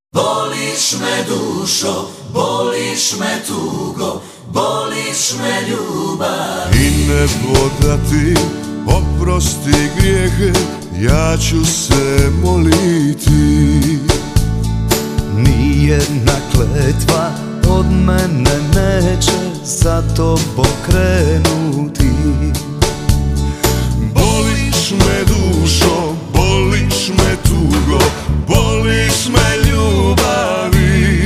Boliš me dušo, boliš me tugo, boliš me ljubav. I nebo da ti oprosti grijehe, ja ću se moliti. Nijedna kletva od mene neće za tobom krenuti. Boliš me dušo, boliš me tugo, boliš me ljubavi.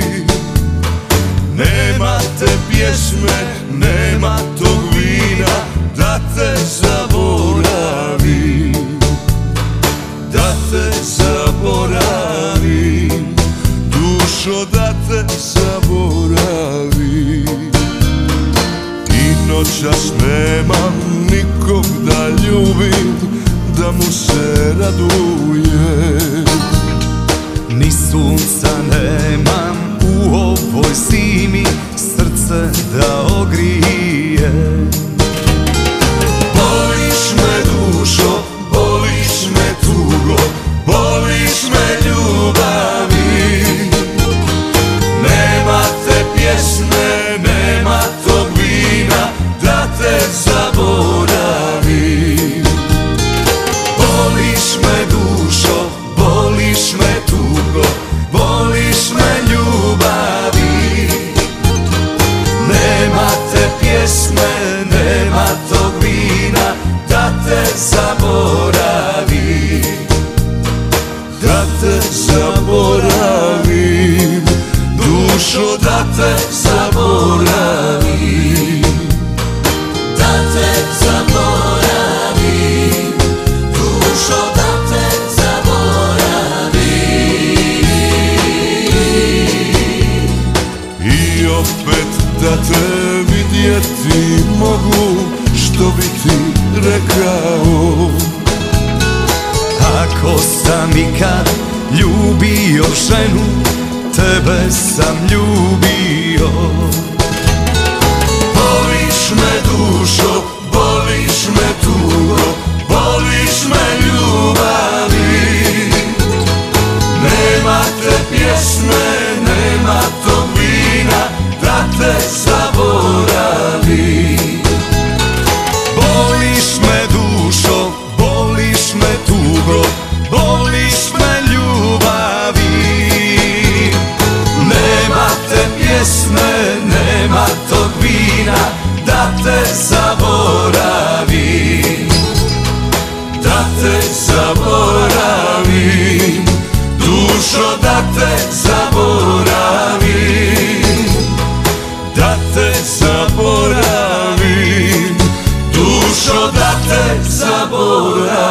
Nema te pjesme, nema tog vina da te zaboravim, da te zaboravim, dušo da te zaboravim. I noćas nemam nikog da ljubim, da mu se radujem. Ni sunca nemam u ovoj zimi, srce da ogrije. Boliš me dušo, boliš me tugo, boliš me ljubavi. Nema te pjesme, nema tog vina da te zaboravim. Boliš me dušo, boliš me tugo, boliš me ljubavi. Nema te pjesme, nema tog vina da te zaboravim, da te zaboravim, dušo da te zaboravim, Da te zaboravim, dušo da te zaboravim. I opet da te vidjeti mogu, što bi ti rekao. Ako sam ikad ljubio ženu, tebe sam ljubio. Boliš me dušo, boliš me tugo, boliš me ljubavi. Nema te pjesme, nema tog vina da te zaboravim. Boliš me dušo, boliš me tugo, boliš me ljubavi. Nema te pjesme, nema tog vina da te zaboravim, da te zaboravim, dušo da te zaboravim, da te zaboravim, dušo da te zaboravim.